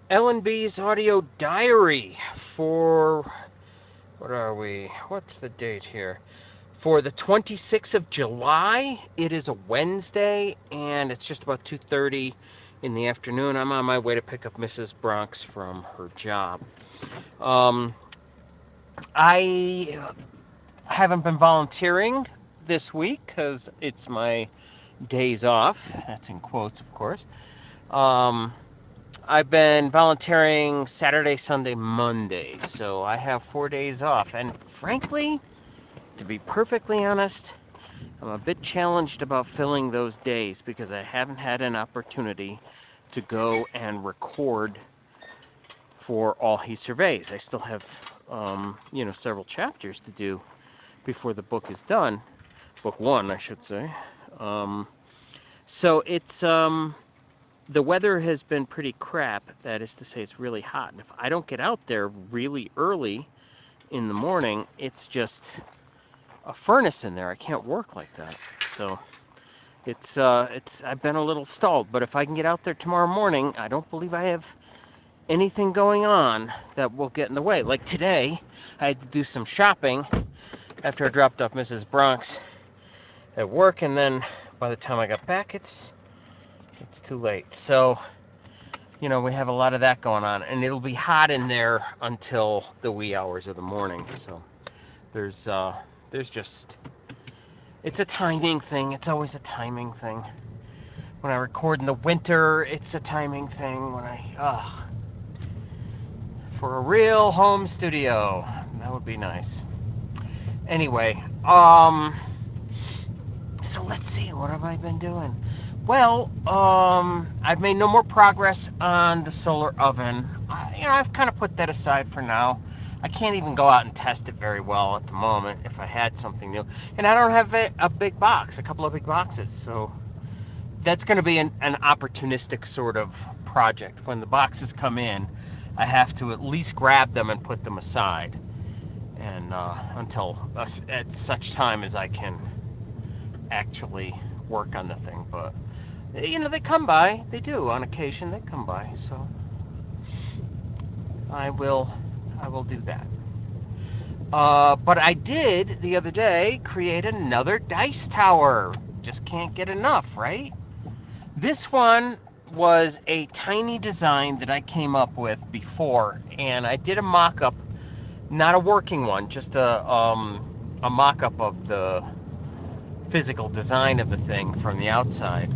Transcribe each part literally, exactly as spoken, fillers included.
L and B's audio diary for, what are we? What's the date here? For the twenty-sixth of July. It is a Wednesday, and it's just about two thirty in the afternoon. I'm on my way to pick up Missus Bronx from her job. Um, I haven't been volunteering this week because it's my days off. That's in quotes, of course. Um, I've been volunteering Saturday, Sunday, Monday, so I have four days off. And frankly, to be perfectly honest, I'm a bit challenged about filling those days because I haven't had an opportunity to go and record for All He Surveys. I still have, um, you know, several chapters to do before the book is done. Book one, I should say. Um, so it's um, the weather has been pretty crap. That is to say, it's really hot. And if I don't get out there really early in the morning, it's just a furnace in there. I can't work like that. So it's uh, it's I've been a little stalled. But if I can get out there tomorrow morning, I don't believe I have anything going on that will get in the way. Like today, I had to do some shopping after I dropped off Missus Bronx at work, and then by the time I got back, it's it's too late. So, you know, we have a lot of that going on, and it'll be hot in there until the wee hours of the morning. So there's uh, there's just it's a timing thing. It's always a timing thing. When I record in the winter, it's a timing thing. When I ugh, for a real home studio, that would be nice. Anyway, um, so let's see, what have I been doing? Well, um, I've made no more progress on the solar oven. I, you know, I've kind of put that aside for now. I can't even go out and test it very well at the moment if I had something new. And I don't have a, a big box, a couple of big boxes. So that's going to be an, an opportunistic sort of project. When the boxes come in, I have to at least grab them and put them aside. And uh, until uh, at such time as I can actually work on the thing. But you know, they come by. They do on occasion. They come by. So I will, I will do that. Uh, but I did the other day create another dice tower. Just can't get enough, right? This one was a tiny design that I came up with before, and I did a mock-up, not a working one, just a um, a mock-up of the physical design of the thing from the outside.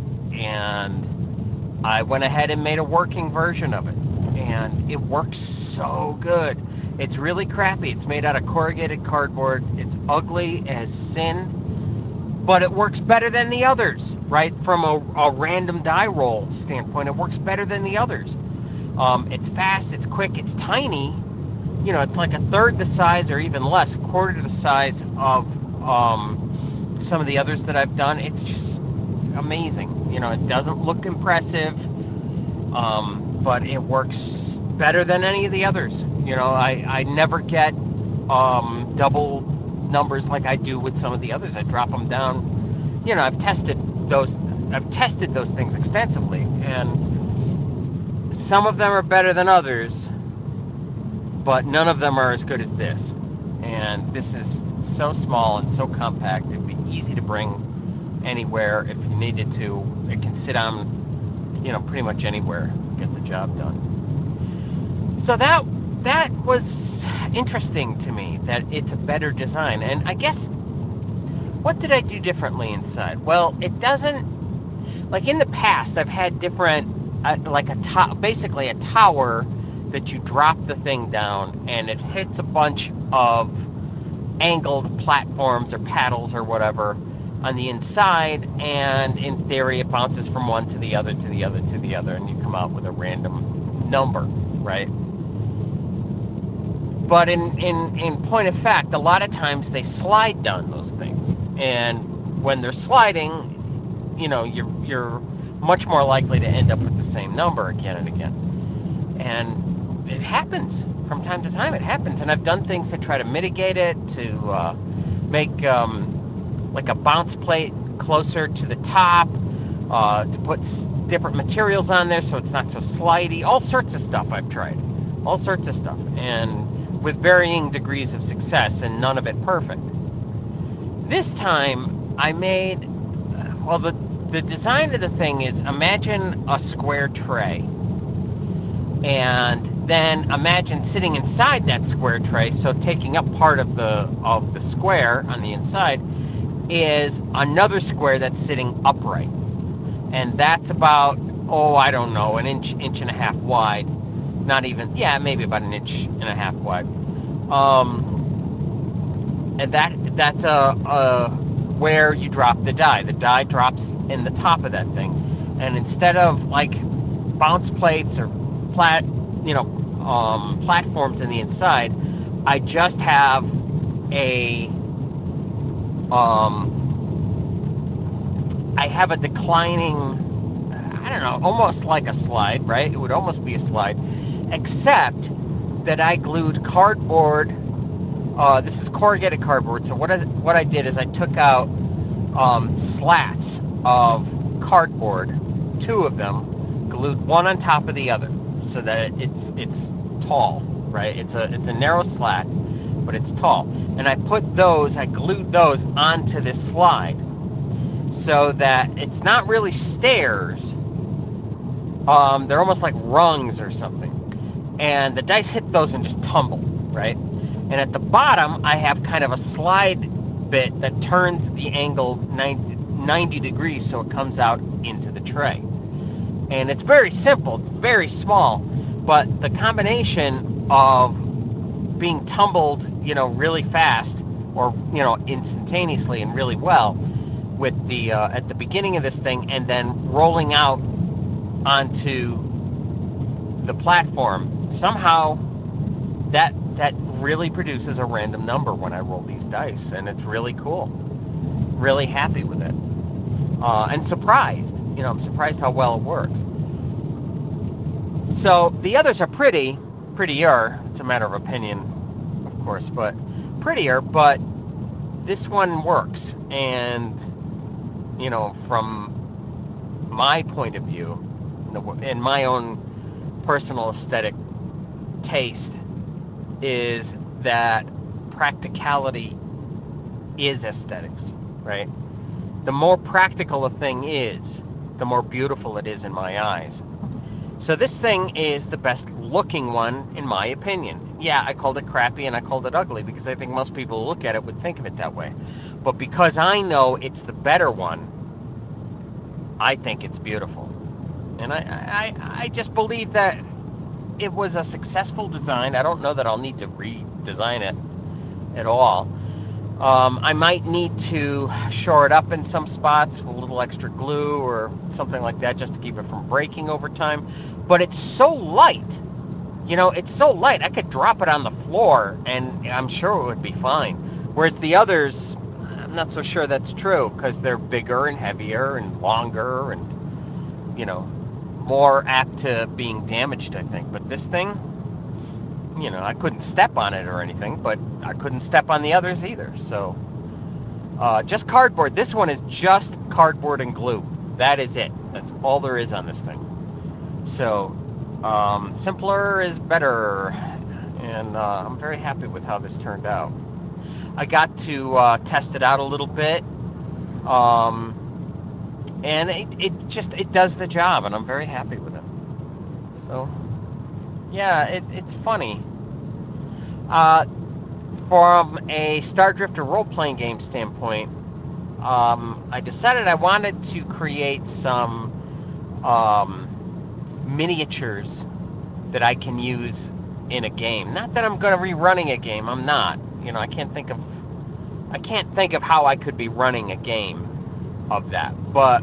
And I went ahead and made a working version of it, and it works so good. It's really crappy. It's made out of corrugated cardboard. It's ugly as sin, but it works better than the others, right? From a, a random die roll standpoint, it works better than the others. Um, it's fast, it's quick, it's tiny. You know, it's like a third the size or even less, a quarter the size of um, some of the others that I've done. It's just amazing. You know, it doesn't look impressive, um, but it works better than any of the others. You know, I, I never get um, double numbers like I do with some of the others. I drop them down. You know, I've tested those. I've tested those things extensively, and some of them are better than others, but none of them are as good as this. And this is so small and so compact. It'd be easy to bring anywhere if you needed to. It can sit on, you know, pretty much anywhere, get the job done. So that that was interesting to me, that it's a better design. And I guess, what did I do differently inside? Well, it doesn't, like in the past, I've had different, uh, like a to- basically a tower that you drop the thing down and it hits a bunch of angled platforms or paddles or whatever on the inside, and in theory it bounces from one to the other to the other to the other, and you come out with a random number, right? But in, in, in point of fact, a lot of times they slide down those things. And when they're sliding, you know, you're, you're much more likely to end up with the same number again and again. And it happens from time to time. It happens. And I've done things to try to mitigate it, to uh, make um, like a bounce plate closer to the top, uh, to put s- different materials on there so it's not so slidey. All sorts of stuff I've tried. All sorts of stuff. And with varying degrees of success, and none of it perfect. This time, I made, well, the, the design of the thing is, imagine a square tray. And then imagine sitting inside that square tray, so taking up part of the of the square on the inside is another square that's sitting upright. And that's about, oh, I don't know, an inch, inch and a half wide. Not even, yeah, maybe about an inch and a half wide. Um, and that that's uh, uh, where you drop the die. The die drops in the top of that thing. And instead of like bounce plates or plat, you know, um, platforms in the inside, I just have a, um, I have a declining, I don't know, almost like a slide, right? It would almost be a slide, except that I glued cardboard. Uh, this is corrugated cardboard. So what I, what I did is I took out um, slats of cardboard, two of them, glued one on top of the other, so that it's it's tall, right? It's a it's a narrow slat, but it's tall. And I put those, I glued those onto this slide, so that it's not really stairs. Um, they're almost like rungs or something. And the dice hit those and just tumble, right? And at the bottom, I have kind of a slide bit that turns the angle ninety degrees so it comes out into the tray. And it's very simple, it's very small, but the combination of being tumbled, you know, really fast, or, you know, instantaneously and really well, with the, uh, at the beginning of this thing, and then rolling out onto the platform, somehow that that really produces a random number when I roll these dice, and it's really cool. Really happy with it. Uh, and surprised. You know, I'm surprised how well it works. So the others are pretty, prettier. It's a matter of opinion, of course, but prettier, but this one works. And, you know, from my point of view, in my own personal aesthetic taste, is that practicality is aesthetics, right? The more practical a thing is, the more beautiful it is in my eyes. So this thing is the best looking one, in my opinion. Yeah, I called it crappy and I called it ugly because I think most people who look at it would think of it that way. But because I know it's the better one, I think it's beautiful. And I, I, I just believe that it was a successful design. I don't know that I'll need to redesign it at all. Um, I might need to shore it up in some spots with a little extra glue or something like that just to keep it from breaking over time. But it's so light. You know, it's so light. I could drop it on the floor and I'm sure it would be fine. Whereas the others, I'm not so sure that's true because they're bigger and heavier and longer and, you know, more apt to being damaged, I think. But this thing, you know, I couldn't step on it or anything, but I couldn't step on the others either. So, uh, just cardboard. This one is just cardboard and glue. That is it. That's all there is on this thing. So, um, simpler is better. And uh, I'm very happy with how this turned out. I got to uh, test it out a little bit. Um, and it, it just, it does the job, and I'm very happy with it. So, yeah, it, it's funny. Uh, from a Star Drifter role-playing game standpoint, um, I decided I wanted to create some um, miniatures that I can use in a game. Not that I'm going to be running a game. I'm not. You know, I can't think of I can't think of how I could be running a game of that. But,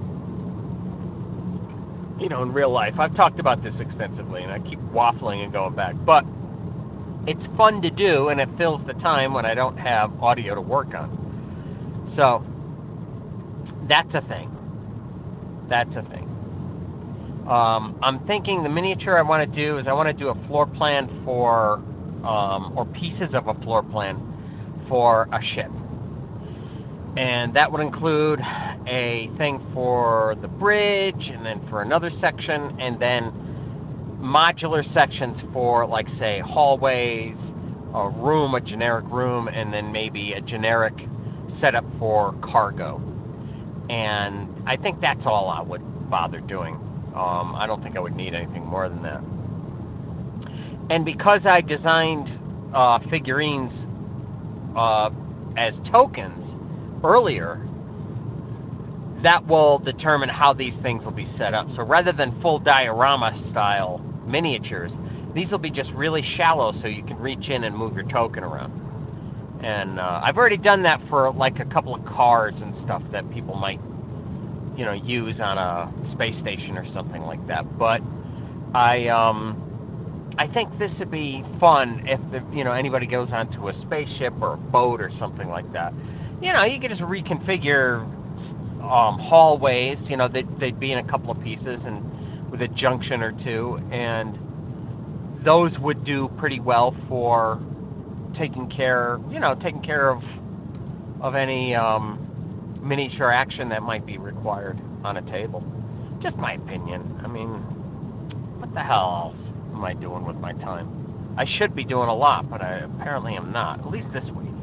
you know, in real life, I've talked about this extensively, and I keep waffling and going back. But it's fun to do, and it fills the time when I don't have audio to work on. So, that's a thing. That's a thing. Um, I'm thinking the miniature I want to do is I want to do a floor plan for, um, or pieces of a floor plan for a ship. And that would include a thing for the bridge, and then for another section, and then modular sections for, like, say, hallways, a room, a generic room, and then maybe a generic setup for cargo. And I think that's all I would bother doing. Um, I don't think I would need anything more than that. And because I designed uh, figurines uh, as tokens earlier, that will determine how these things will be set up. So rather than full diorama style miniatures, these will be just really shallow so you can reach in and move your token around. And uh, I've already done that for like a couple of cars and stuff that people might, you know, use on a space station or something like that. But I um, I think this would be fun if the, you know, anybody goes onto a spaceship or a boat or something like that. You know, you could just reconfigure um, hallways. You know, they'd, they'd be in a couple of pieces and with a junction or two, and those would do pretty well for taking care, you know, taking care of of any um, miniature action that might be required on a table. Just my opinion. I mean, what the hell else am I doing with my time? I should be doing a lot, but I apparently am not. At least this week.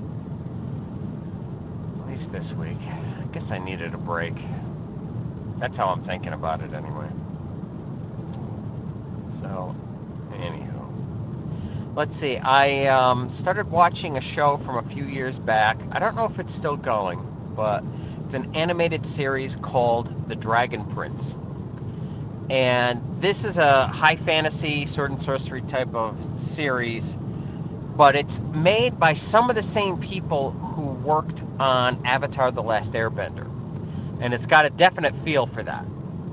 At least this week. I guess I needed a break. That's how I'm thinking about it anyway. So, anywho. Let's see, I um, started watching a show from a few years back. I don't know if it's still going, but it's an animated series called The Dragon Prince. And this is a high fantasy, sword and sorcery type of series, but it's made by some of the same people who worked on Avatar: The Last Airbender. And it's got a definite feel for that.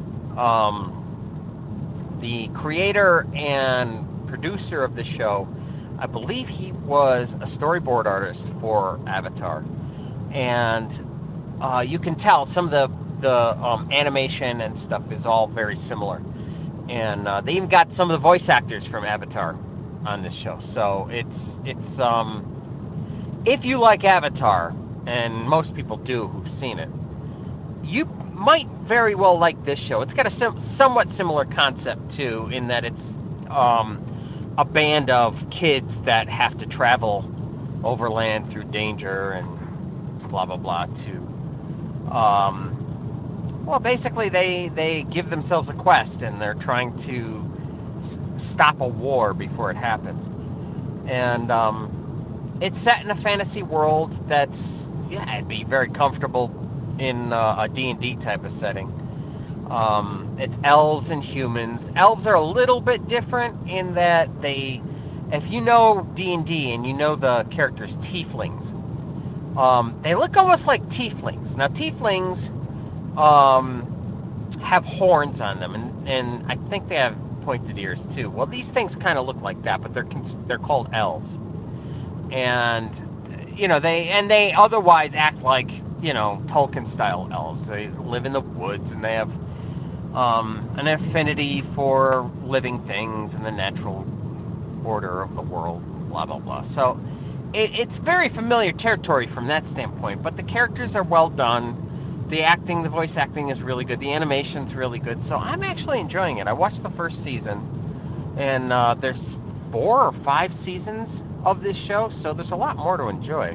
Um, the creator and producer of the show, I believe he was a storyboard artist for Avatar, and uh, you can tell some of the the um, animation and stuff is all very similar, and uh, they even got some of the voice actors from Avatar on this show. So it's it's um, if you like Avatar, and most people do who've seen it, you might very well like this show. It's got a sim- somewhat similar concept too, in that it's um, a band of kids that have to travel overland through danger and blah blah blah to um, well, basically they they give themselves a quest, and they're trying to s- stop a war before it happens. And um, it's set in a fantasy world that's, yeah, it'd be very comfortable in uh, a D and D type of setting. Um, it's elves and humans. Elves are a little bit different in that they, if you know D and D and you know the characters tieflings, um, they look almost like tieflings. Now tieflings um, have horns on them, and, and I think they have pointed ears too. Well, these things kind of look like that, but they're they're called elves, and you know they and they otherwise act like, you know, Tolkien-style elves. They live in the woods, and they have um, an affinity for living things and the natural order of the world, blah, blah, blah. So it, it's very familiar territory from that standpoint, but the characters are well done. The acting, the voice acting is really good. The animation's really good. So I'm actually enjoying it. I watched the first season, and uh, there's four or five seasons of this show, so there's a lot more to enjoy.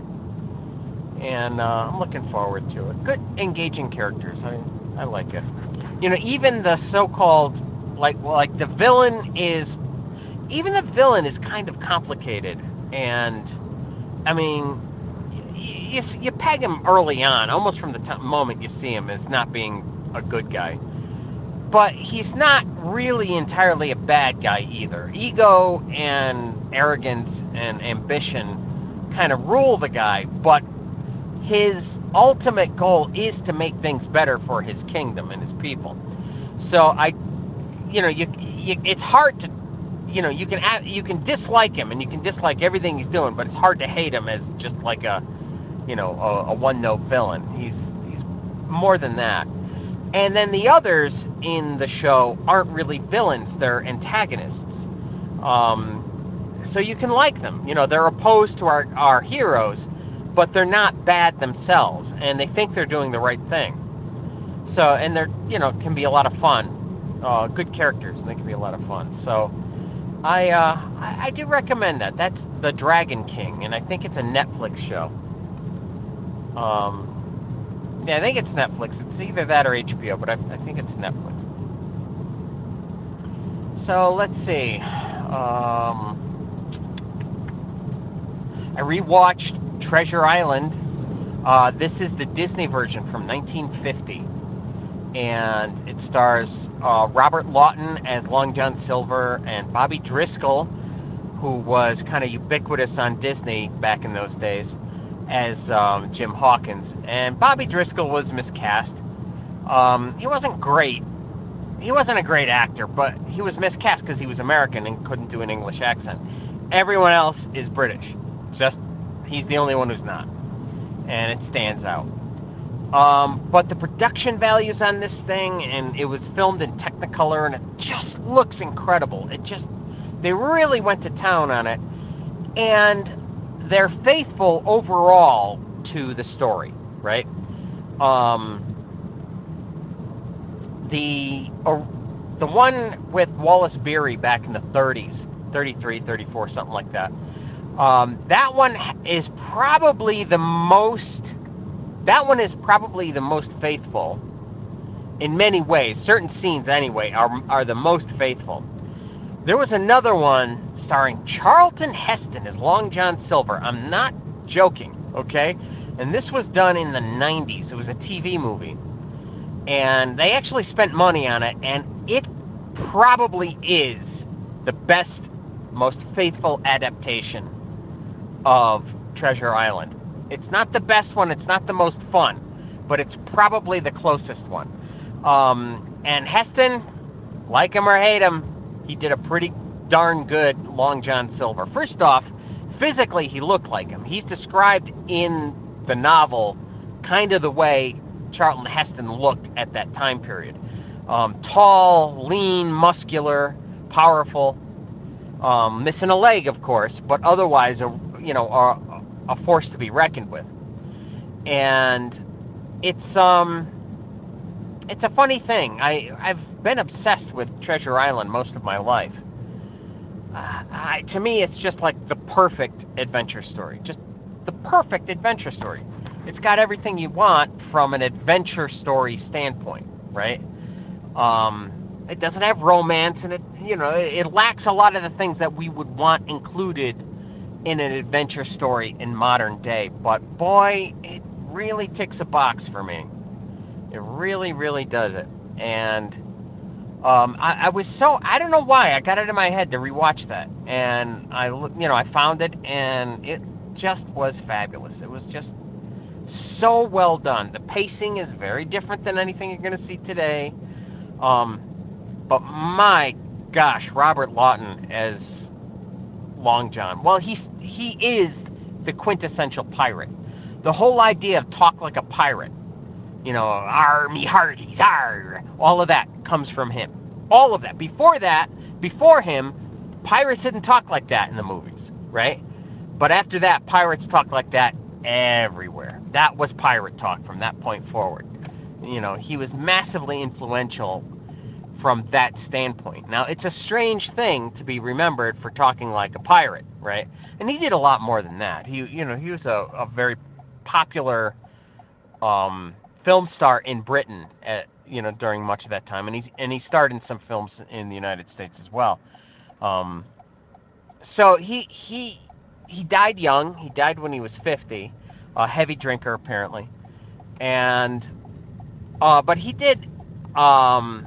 And uh, I'm looking forward to it. Good, engaging characters. I I like it. You know, even the so-called, like, well, like the villain is, even the villain is kind of complicated. And, I mean, you, you peg him early on, almost from the t- moment you see him, as not being a good guy. But he's not really entirely a bad guy either. Ego and arrogance and ambition kind of rule the guy, but his ultimate goal is to make things better for his kingdom and his people. So I, you know, you, you it's hard to, you know, you can you can dislike him and you can dislike everything he's doing, but it's hard to hate him as just like a, you know, a, a one-note villain. He's he's more than that. And then the others in the show aren't really villains; they're antagonists. Um, so you can like them. You know, they're opposed to our our heroes, but they're not bad themselves, and they think they're doing the right thing. So, and they're, you know, can be a lot of fun. Uh, good characters, and they can be a lot of fun. So, I, uh, I, I do recommend that. That's The Dragon King, and I think it's a Netflix show. Um, yeah, I think it's Netflix. It's either that or H B O, but I, I think it's Netflix. So, let's see. Um, I rewatched Treasure Island. Uh, this is the Disney version from nineteen fifty. And it stars uh, Robert Lawton as Long John Silver and Bobby Driscoll, who was kind of ubiquitous on Disney back in those days, as um, Jim Hawkins. And Bobby Driscoll was miscast. Um, he wasn't great. He wasn't a great actor, but he was miscast because he was American and couldn't do an English accent. Everyone else is British. Just, he's the only one who's not. And it stands out. Um, but the production values on this thing, and it was filmed in Technicolor, and it just looks incredible. It just, they really went to town on it. And they're faithful overall to the story, right? Um, the, uh, the one with Wallace Beery back in the thirties, thirty-three, thirty-four, something like that. Um, that one is probably the most, that one is probably the most faithful in many ways. Certain scenes, anyway, are, are the most faithful. There was another one starring Charlton Heston as Long John Silver. I'm not joking, okay? And this was done in the nineties. It was a T V movie. And they actually spent money on it, and it probably is the best, most faithful adaptation of Treasure Island. It's not the best one, it's not the most fun, but it's probably the closest one. Um, and Heston, like him or hate him, he did a pretty darn good Long John Silver. First off, physically he looked like him. He's described in the novel kind of the way Charlton Heston looked at that time period. Um, tall, lean, muscular, powerful, um, missing a leg, of course, but otherwise a you know, a, a force to be reckoned with. And it's um, it's a funny thing. I, I've been obsessed with Treasure Island most of my life. Uh, I, to me, it's just like the perfect adventure story. Just the perfect adventure story. It's got everything you want from an adventure story standpoint, right? Um, it doesn't have romance, and it, you know, it, it lacks a lot of the things that we would want included in an adventure story in modern day, but boy, it really ticks a box for me. It really, really does it. And um, I, I was so, I don't know why, I got it in my head to rewatch that. And I, you know, I found it, and it just was fabulous. It was just so well done. The pacing is very different than anything you're going to see today. Um, but my gosh, Robert Lawton as Long John. Well, he's he is the quintessential pirate. The whole idea of talk like a pirate, you know, "Arr, me hearties, arr," all of that comes from him. All of that. Before that, before him, pirates didn't talk like that in the movies, right? But after that, pirates talk like that everywhere. That was pirate talk from that point forward. You know, he was massively influential from that standpoint. Now, it's a strange thing to be remembered for talking like a pirate, right? And he did a lot more than that. He, you know, he was a, a very popular um, film star in Britain, at, you know, during much of that time, and he and he starred in some films in the United States as well. Um, so he he he died young. He died when he was fifty, a heavy drinker apparently, and uh, but he did. Um,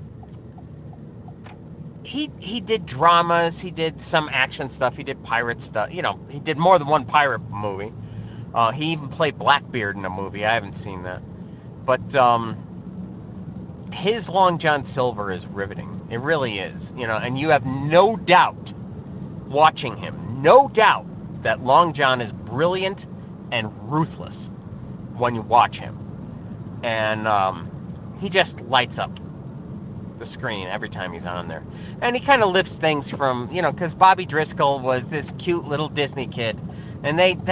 He he did dramas, he did some action stuff, he did pirate stuff. You know, he did more than one pirate movie. Uh, he even played Blackbeard in a movie. I haven't seen that. But um, his Long John Silver is riveting. It really is. You know, and you have no doubt watching him, no doubt that Long John is brilliant and ruthless when you watch him. And um, he just lights up the screen every time he's on there. And he kind of lifts things from, you know, because Bobby Driscoll was this cute little Disney kid, and they they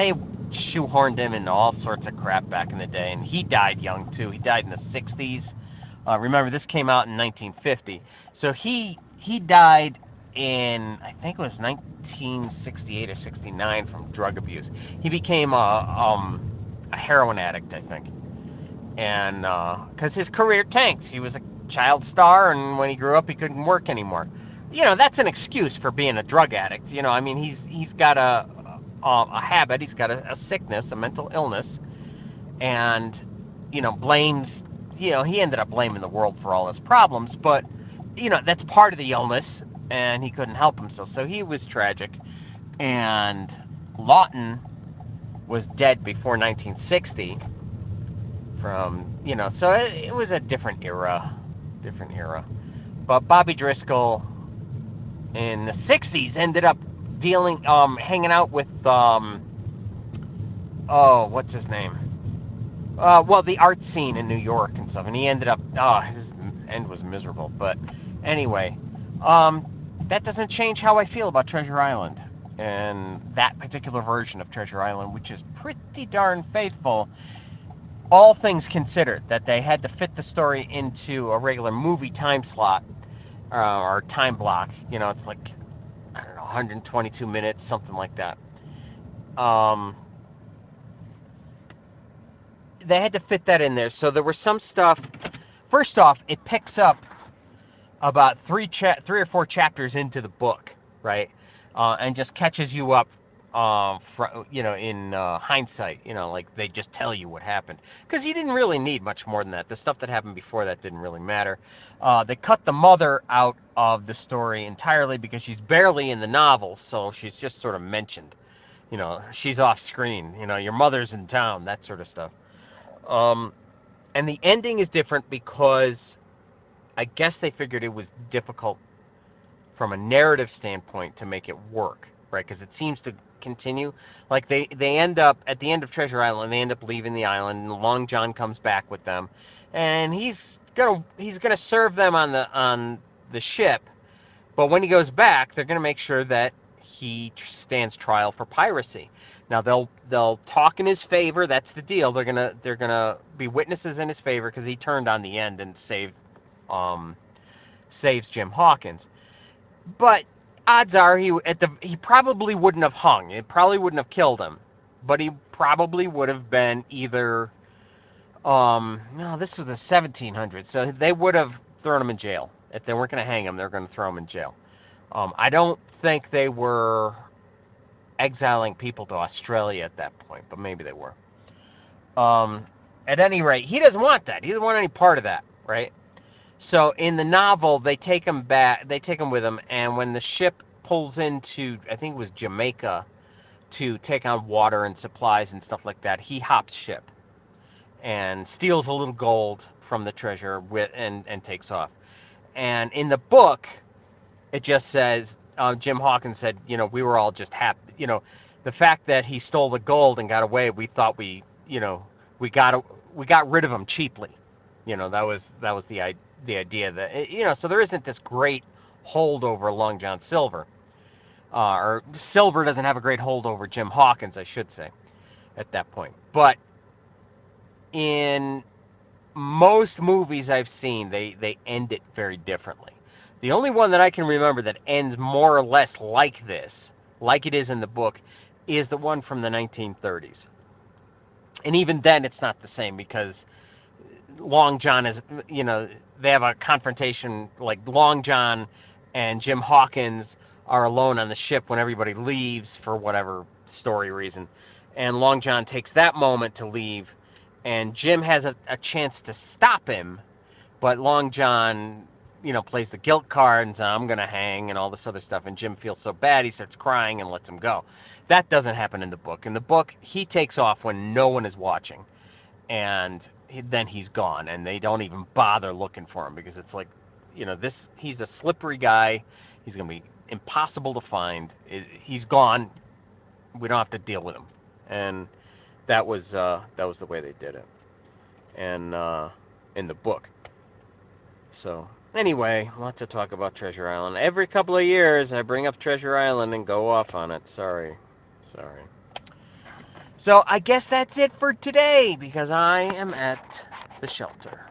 shoehorned him into all sorts of crap back in the day, and he died young too. He died in the sixties. Uh, remember, this came out in nineteen fifty, so he he died in, I think it was nineteen sixty-eight or sixty-nine from drug abuse. He became a um, a heroin addict, I think, and because uh, his career tanked. He was a child star, and when he grew up, he couldn't work anymore. You know, that's an excuse for being a drug addict. You know, I mean, he's he's got a a, a habit, he's got a, a sickness, a mental illness, and you know, blames. You know, he ended up blaming the world for all his problems, but you know, that's part of the illness, and he couldn't help himself. So he was tragic, and Lawton was dead before nineteen sixty. From, you know, so it, it was a different era, different era. But Bobby Driscoll in the sixties ended up dealing, um, hanging out with, um, oh, what's his name? Uh, well, the art scene in New York and stuff, and he ended up, oh, his end was miserable. But anyway, um, that doesn't change how I feel about Treasure Island and that particular version of Treasure Island, which is pretty darn faithful. All things considered, that they had to fit the story into a regular movie time slot uh, or time block. You know, it's like, I don't know, one hundred twenty-two minutes, something like that. Um, they had to fit that in there. So there was some stuff. First off, it picks up about three cha- three or four chapters into the book, right? Uh, and just catches you up. Um, fr- you know, in uh, hindsight, you know, like they just tell you what happened, because you didn't really need much more than that. The stuff that happened before that didn't really matter. Uh, they cut the mother out of the story entirely because she's barely in the novel, so she's just sort of mentioned. You know, she's off screen. You know, your mother's in town, that sort of stuff. Um, and the ending is different because I guess they figured it was difficult from a narrative standpoint to make it work, right? Because it seems to continue. Like they, they end up at the end of Treasure Island, they end up leaving the island, and Long John comes back with them, and he's gonna he's gonna serve them on the on the ship. But when he goes back, they're gonna make sure that he stands trial for piracy. Now they'll they'll talk in his favor. That's the deal. They're gonna they're gonna be witnesses in his favor because he turned on the end and saved um saves Jim Hawkins. But odds are he at the he probably wouldn't have hung. It probably wouldn't have killed him, but he probably would have been either. Um, no, this was the seventeen hundreds, so they would have thrown him in jail. If they weren't going to hang him, they're going to throw him in jail. Um, I don't think they were exiling people to Australia at that point, but maybe they were. Um, at any rate, he doesn't want that. He doesn't want any part of that, right? So in the novel, they take him back. They take him with them, and when the ship pulls into, I think it was Jamaica, to take on water and supplies and stuff like that, he hops ship and steals a little gold from the treasure with and and takes off. And in the book, it just says uh, Jim Hawkins said, you know, we were all just happy. You know, the fact that he stole the gold and got away, we thought we, you know, we got we got rid of him cheaply. You know, that was that was the idea. The idea that, you know, so there isn't this great hold over Long John Silver, uh, or Silver doesn't have a great hold over Jim Hawkins, I should say, at that point. But in most movies I've seen, they they end it very differently. The only one that I can remember that ends more or less like this, like it is in the book, is the one from the nineteen thirties. And even then, it's not the same because Long John is, you know, they have a confrontation, like Long John and Jim Hawkins are alone on the ship when everybody leaves for whatever story reason. And Long John takes that moment to leave, and Jim has a, a chance to stop him, but Long John, you know, plays the guilt card and says, I'm going to hang and all this other stuff. And Jim feels so bad, he starts crying and lets him go. That doesn't happen in the book. In the book, he takes off when no one is watching. And then he's gone, and they don't even bother looking for him because it's like, you know, this he's a slippery guy. He's going to be impossible to find. It, he's gone. We don't have to deal with him. And that was uh, that was the way they did it. And uh, in the book. So anyway, lots to talk about Treasure Island. Every couple of years, I bring up Treasure Island and go off on it. Sorry. Sorry. So I guess that's it for today because I am at the shelter.